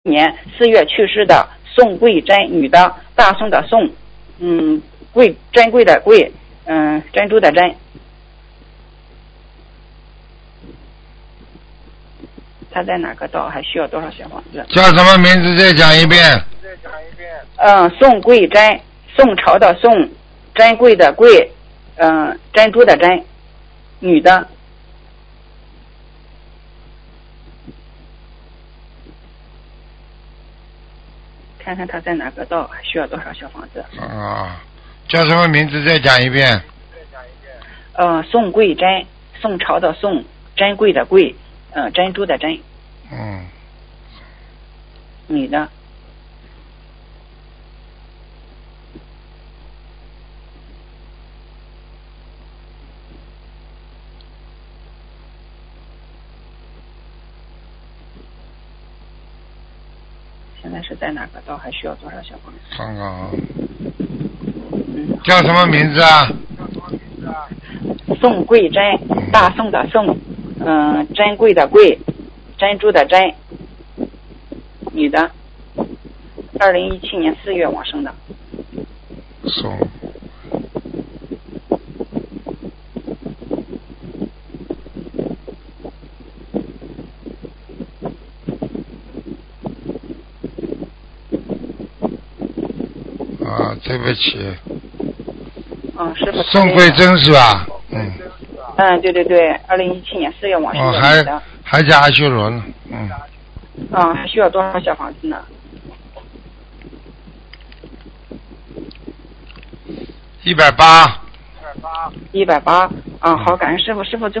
年4月去世的宋桂珍，女的，大宋的宋，珍贵的贵，珍珠的珍。他在哪个道？还需要多少小房子？ 叫什么名字？再讲一遍。 宋桂珍，宋朝的宋，珍贵的贵，珍珠的珍，女的。看看他在哪个道，还需要多少小房子？ 叫什么名字？再讲一遍。 宋桂珍，宋朝的宋，珍贵的贵，珍珠的珍。女的。现在是在哪个道？还需要多少小房子？ 看看啊。叫什么名字啊？ 宋桂珍，大宋的宋，珍贵的贵，珍珠的珍，女的，2017年4月往生的。 宋。对不起。 师傅。 宋桂珍是吧？ 对对对，2017年4月往生的。 还在阿修罗呢。 还需要多少小房子呢 ？180。 180。好，感恩师傅，师傅最后。